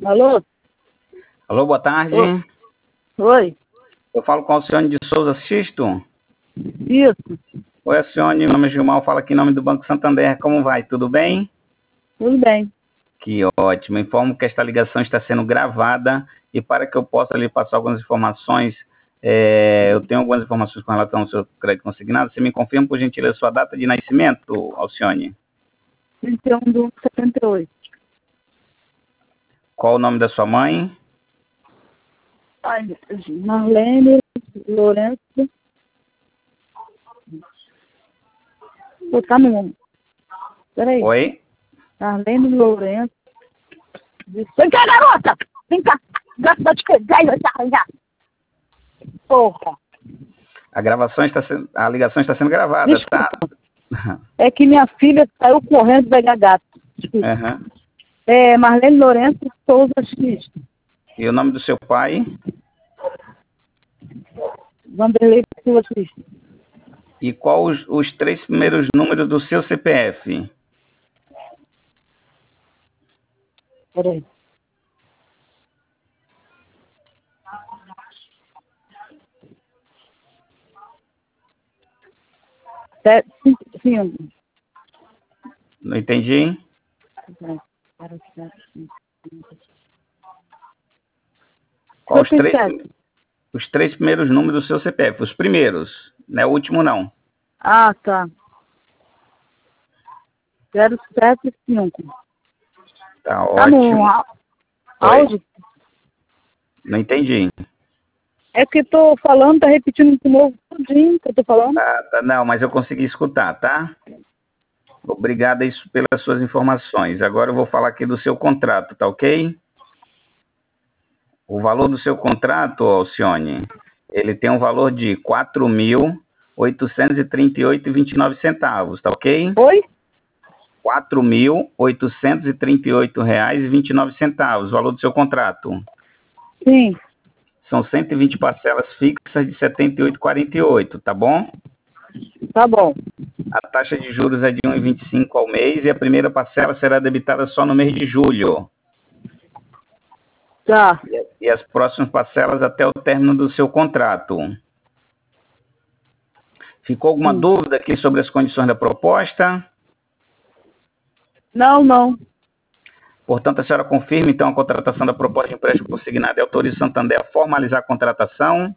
Alô? Alô, boa tarde. Oi? Eu falo com a Alcione de Souza Xisto. Isso, Oi, Alcione, meu nome é Gilmar, falo aqui em nome do Banco Santander. Como vai? Tudo bem? tudo bem. Que ótimo. Informo que esta ligação está sendo gravada e para que eu possa lhe passar algumas informações, eu tenho algumas informações com relação ao seu crédito consignado. Você me confirma, por gentileza, sua data de nascimento, Alcione? 31/78. Qual o nome da sua mãe? Ai, Marlene Lourenço. Vou botar no nome. Peraí. Oi? Marlene Lourenço. Vem cá, garota! Vem cá! Gasta de que? Vai te arranjar. Porra! A ligação está sendo gravada, Desculpa. tá? É que minha filha saiu correndo pegar gato. Desculpa. Aham. É Marlene Lourenço Souza X. E o nome do seu pai? Vanderlei Silva X. E qual os três primeiros números do seu CPF? Peraí. Sim. Não entendi. Qual os três primeiros números do seu CPF? Os primeiros, né? O último não. Ah, tá. 075. Tá Tá ótimo. no áudio? Não entendi. É que tô falando, tá repetindo de novo tudinho que eu tô falando. Tá, não, mas eu consegui escutar, tá? Obrigado isso pelas suas informações. Agora eu vou falar aqui do seu contrato, tá ok? O valor do seu contrato, Alcione, ele tem um valor de R$ 4.838,29, tá ok? Oi? R$ 4.838,29, o valor do seu contrato. Sim, São 120 parcelas fixas de R$ 78,48, tá bom? tá bom. A taxa de juros é de 1,25 ao mês e a primeira parcela será debitada só no mês de julho. Tá. E as próximas parcelas até o término do seu contrato. Ficou alguma dúvida aqui sobre as condições da proposta? Não. Portanto, a senhora confirma, então, a contratação da proposta de empréstimo consignado e autoriza o Santander a formalizar a contratação?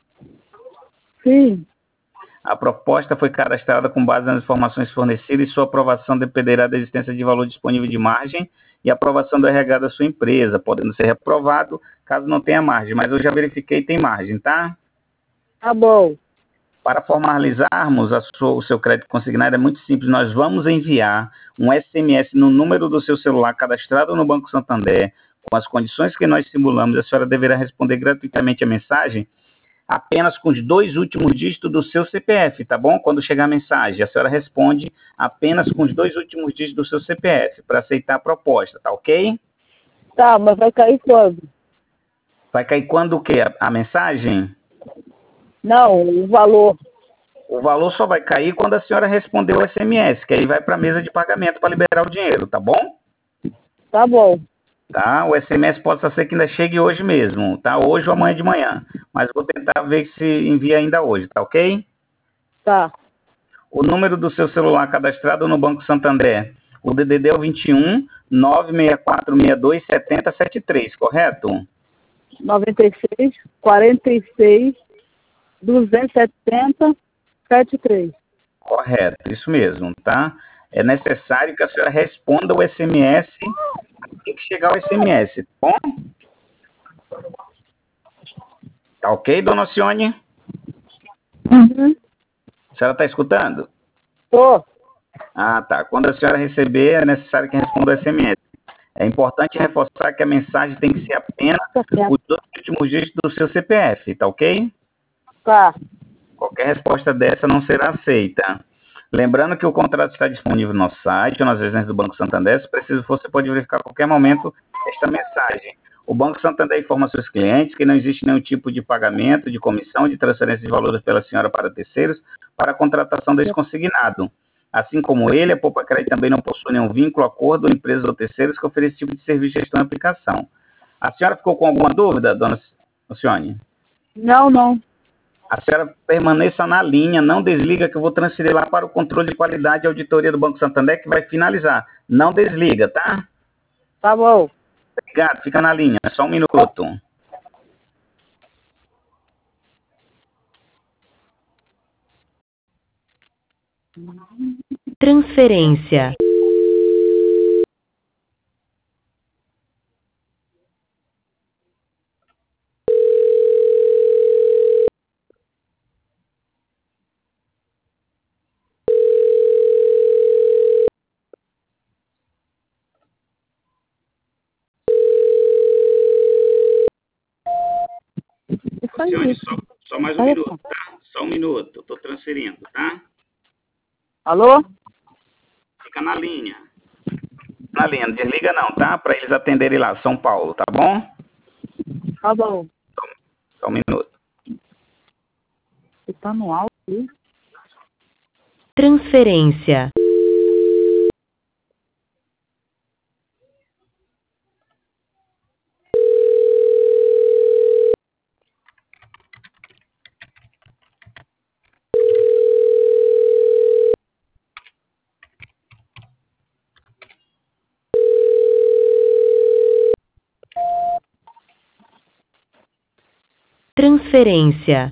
Sim, A proposta foi cadastrada com base nas informações fornecidas e sua aprovação dependerá da existência de valor disponível de margem e aprovação do RH da sua empresa, podendo ser reprovado caso não tenha margem. Mas eu já verifiquei e tem margem, tá? tá bom. Para formalizarmos o seu crédito consignado é muito simples. Nós vamos enviar um SMS no número do seu celular cadastrado no Banco Santander, com as condições que nós simulamos. A senhora deverá responder gratuitamente a mensagem apenas com os 2 últimos dígitos do seu CPF, tá bom? Quando chegar a mensagem, a senhora responde apenas com os 2 últimos dígitos do seu CPF para aceitar a proposta, tá ok? Tá, mas vai cair quando? Vai cair quando o quê? A mensagem? Não, o valor. O valor só vai cair quando a senhora responder o SMS, que aí vai para a mesa de pagamento para liberar o dinheiro, tá bom? Tá bom. Tá? O SMS pode ser que ainda chegue hoje mesmo, tá? Hoje ou amanhã de manhã. Mas vou tentar ver se envia ainda hoje, tá ok? Tá. O número do seu celular cadastrado no Banco Santander, o DDD é o 21 96462 7073, correto? 96, 46, 270, 73. Correto, isso mesmo, tá? É necessário que a senhora responda o SMS, tem que chegar o SMS, tá bom? Tá ok, dona Alcione? Uhum. A senhora está escutando? Tô. Ah, tá. Quando a senhora receber, é necessário que responda o SMS. É importante reforçar que a mensagem tem que ser apenas os 2 últimos dígitos do seu CPF, tá ok? Tá. Qualquer resposta dessa não será aceita. Lembrando que o contrato está disponível no nosso site ou nas agências do Banco Santander. Se preciso for, você pode verificar a qualquer momento esta mensagem. O Banco Santander informa seus clientes que não existe nenhum tipo de pagamento, de comissão, de transferência de valores pela senhora para terceiros para a contratação desse consignado. Assim como ele, a Poupa Crédito também não possui nenhum vínculo, acordo ou empresas ou terceiros que ofereçam esse tipo de serviço de gestão e aplicação. A senhora ficou com alguma dúvida, dona Alcione? Não, não. A senhora permaneça na linha, não desliga que eu vou transferir lá para o controle de qualidade e auditoria do Banco Santander que vai finalizar. Não desliga, tá? Tá bom. Obrigado, fica na linha, só um minuto. Transferência. Alcione, só mais um minuto, tá? Só um minuto, estou transferindo, tá? Alô? Fica na linha. Na linha, não desliga não, tá? Para eles atenderem lá, São Paulo, tá bom? Tá bom. Só um minuto. Você tá no alto aí? Transferência. Transferência.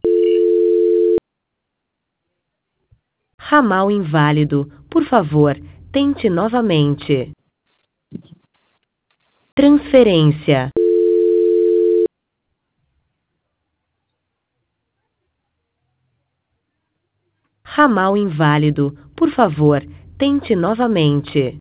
Ramal inválido. Por favor, tente novamente. Transferência. Ramal inválido. Por favor, tente novamente.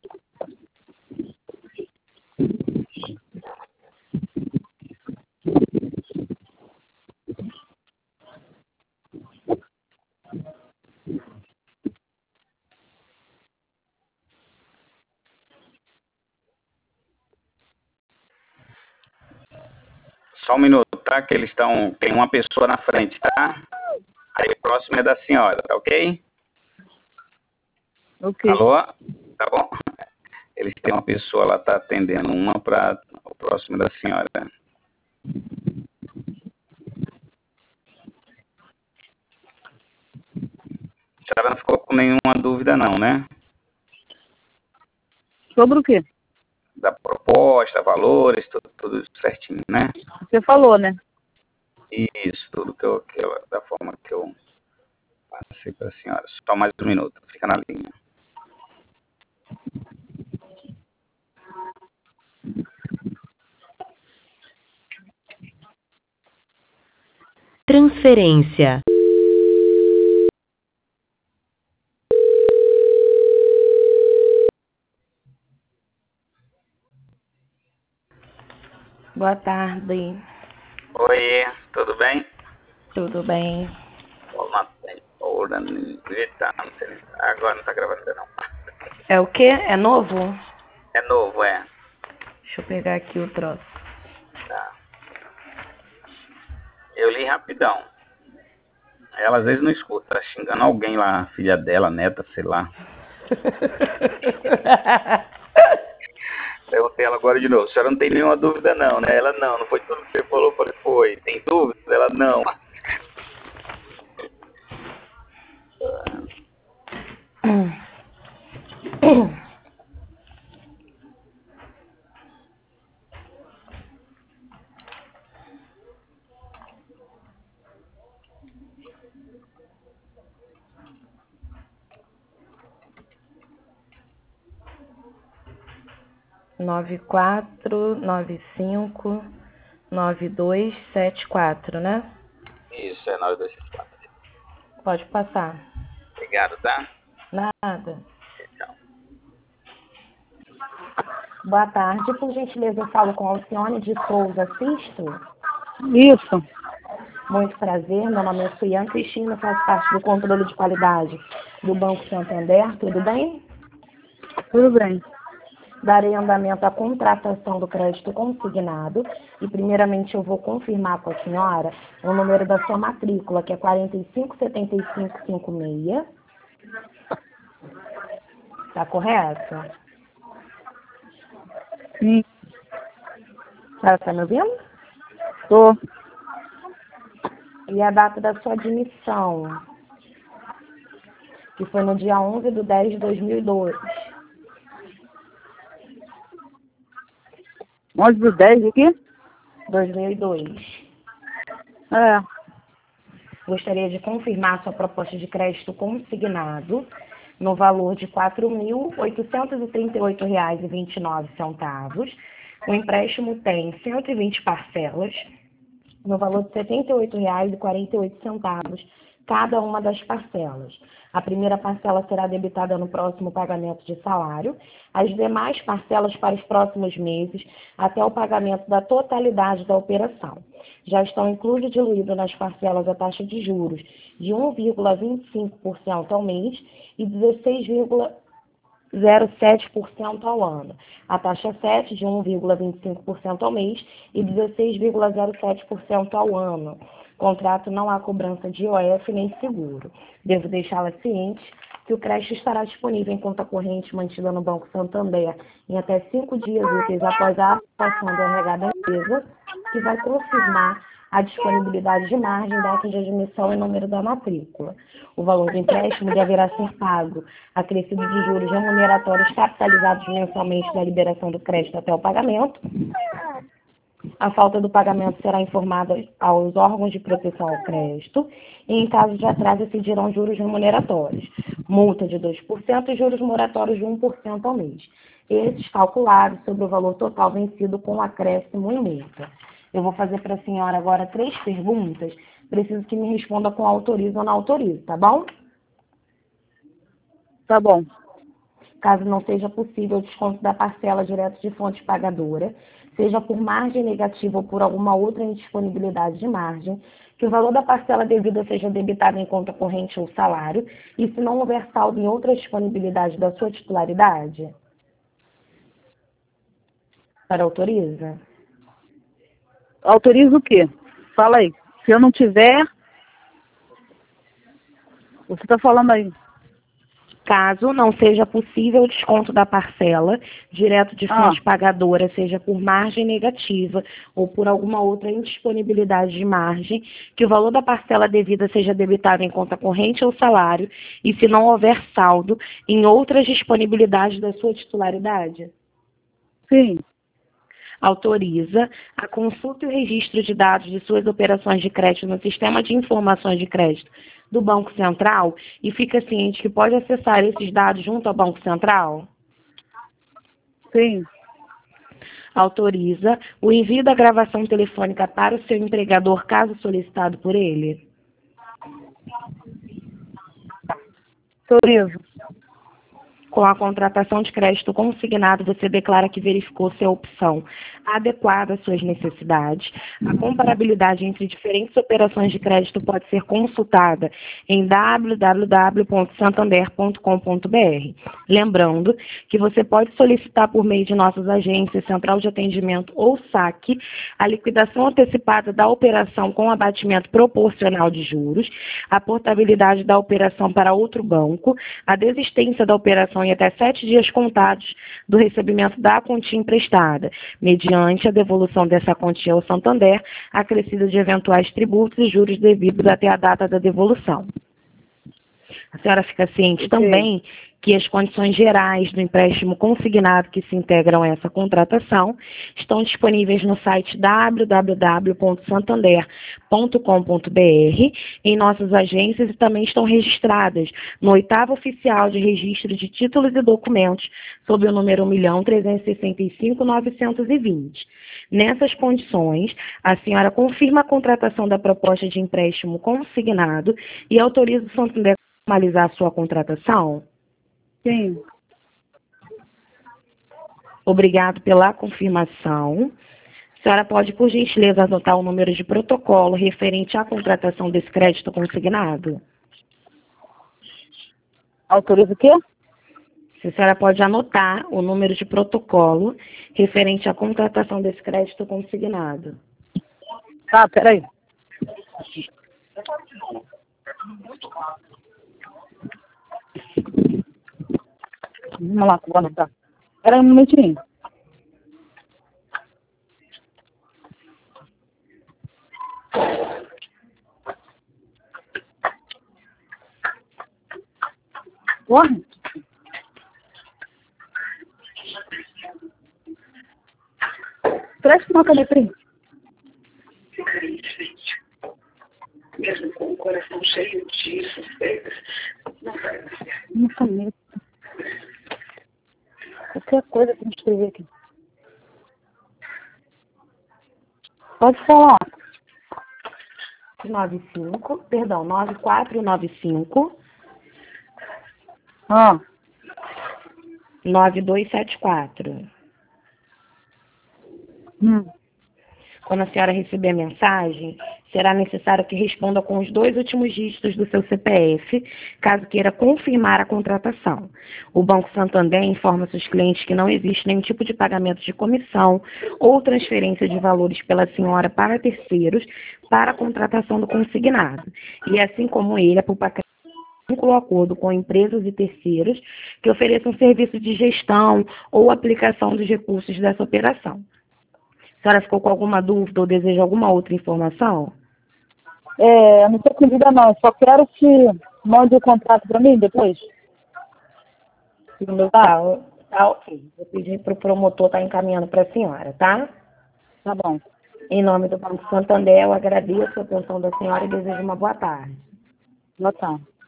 Só um minuto, tá? Que eles estão. Tem uma pessoa na frente, tá? Aí o próximo é da senhora, tá ok? Ok. Alô? Tá bom? Eles têm uma pessoa lá, tá atendendo. Uma para o próximo da senhora. A senhora não ficou com nenhuma dúvida, não, né? Sobre o quê? Da proposta, valores, tudo certinho, né? Você falou, né? Isso, tudo da forma que eu passei para a senhora. Só mais um minuto, fica na linha. Transferência. Boa tarde, Oi, tudo bem? tudo bem? Olá, ora, eita, não sei, agora não tá gravando ainda não. É o quê? É novo? É novo, é. Deixa eu pegar aqui o troço. Tá. Eu li rapidão. Ela às vezes não escuta, tá xingando alguém lá, filha dela, neta, sei lá. Perguntei ela agora de novo. A senhora não tem nenhuma dúvida não, né? Ela não foi tudo que você falou. Eu falei, foi. Tem dúvida? Ela não. Nove quatro 9274, né? Isso, é 9264. Pode passar. Obrigado, tá? Nada. Tchau. Boa tarde, por gentileza, eu falo com a Alcione de Souza Sisto. Isso. Muito prazer, meu nome é Suiane Cristina, faço parte do controle de qualidade do Banco Santander, tudo bem? Tudo bem. Darei andamento à contratação do crédito consignado e, primeiramente, eu vou confirmar com a senhora o número da sua matrícula, que é 457556. Está correto? Sim. senhora está me ouvindo? Tô. E a data da sua admissão, que foi no dia 11/10/2002. 11/10 aqui? 2002. É. Gostaria de confirmar sua proposta de crédito consignado no valor de R$ 4.838,29. O empréstimo tem 120 parcelas, no valor de R$ 78,48 cada uma das parcelas. A primeira parcela será debitada no próximo pagamento de salário, as demais parcelas para os próximos meses, até o pagamento da totalidade da operação. Já estão inclusos e diluídos nas parcelas a taxa de juros de 1,25% ao mês e 16,07% ao ano. A taxa 7 de 1,25% ao mês e 16,07% ao ano. Contrato não há cobrança de IOF nem seguro. Devo deixá-la ciente que o crédito estará disponível em conta corrente mantida no Banco Santander em até 5 dias úteis após a aplicação do RH da empresa, que vai confirmar a disponibilidade de margem, data de admissão e número da matrícula. O valor do empréstimo deverá ser pago, acrescido de juros remuneratórios capitalizados mensalmente da liberação do crédito até o pagamento. A falta do pagamento será informada aos órgãos de proteção ao crédito e, em caso de atraso, incidirão juros remuneratórios, multa de 2% e juros moratórios de 1% ao mês. Esses calculados sobre o valor total vencido com acréscimo e multa. Eu vou fazer para a senhora agora 3 perguntas. Preciso que me responda com autoriza ou não autoriza, tá bom? Tá bom. Caso não seja possível o desconto da parcela direto de fonte pagadora, seja por margem negativa ou por alguma outra indisponibilidade de margem, que o valor da parcela devida seja debitado em conta corrente ou salário, e se não houver saldo em outra disponibilidade da sua titularidade? Para autoriza? Autoriza o quê? Fala aí. Se eu não tiver... Você tá falando aí. Caso não seja possível o desconto da parcela direto de fonte pagadora, seja por margem negativa ou por alguma outra indisponibilidade de margem, que o valor da parcela devida seja debitado em conta corrente ou salário, e se não houver saldo em outras disponibilidades da sua titularidade? Sim. Autoriza a consulta e o registro de dados de suas operações de crédito no Sistema de Informações de Crédito do Banco Central e fica ciente que pode acessar esses dados junto ao Banco Central? Sim. Autoriza o envio da gravação telefônica para o seu empregador, caso solicitado por ele? Autorizo. Com a contratação de crédito consignado, você declara que verificou se a opção adequada às suas necessidades. A comparabilidade entre diferentes operações de crédito pode ser consultada em www.santander.com.br. Lembrando que você pode solicitar por meio de nossas agências, Central de Atendimento ou SAC, a liquidação antecipada da operação com abatimento proporcional de juros, a portabilidade da operação para outro banco, a desistência da operação em até 7 dias contados do recebimento da quantia emprestada, mediante a devolução dessa quantia ao Santander, acrescida de eventuais tributos e juros devidos até a data da devolução. A senhora fica ciente também que as condições gerais do empréstimo consignado que se integram a essa contratação estão disponíveis no site www.santander.com.br, em nossas agências, e também estão registradas no 8º Oficial de Registro de Títulos e Documentos, sob o número 1.365.920. Nessas condições, a senhora confirma a contratação da proposta de empréstimo consignado e autoriza o Santander a formalizar a sua contratação? Sim. Obrigado pela confirmação. A senhora pode, por gentileza, anotar o número de protocolo referente à contratação desse crédito consignado? Autoriza o quê? A senhora pode anotar o número de protocolo referente à contratação desse crédito consignado? Tá, peraí. Vamos lá, vou anotar. Espera aí um minutinho. Corre. Presta uma caneta. Ficaria, gente. Mesmo com o coração cheio de suspeitas, não vai dar certo. Uma caneta. Qualquer coisa pra escrever aqui. Pode falar. 9495 Ah, 9274. Quando a senhora receber a mensagem, será necessário que responda com os 2 últimos dígitos do seu CPF, caso queira confirmar a contratação. O Banco Santander informa seus clientes que não existe nenhum tipo de pagamento de comissão ou transferência de valores pela senhora para terceiros para a contratação do consignado. E assim como ele, a Pulpacred vínculo acordo com empresas e terceiros que ofereçam serviço de gestão ou aplicação dos recursos dessa operação. A senhora ficou com alguma dúvida ou deseja alguma outra informação? eu não tô com dúvida não. Eu só quero que mande o contrato para mim depois. Tá, ok. Vou pedir para o promotor estar encaminhando para a senhora, tá? Tá bom. Em nome do Banco Santander, eu agradeço a atenção da senhora e desejo uma boa tarde. Boa tarde.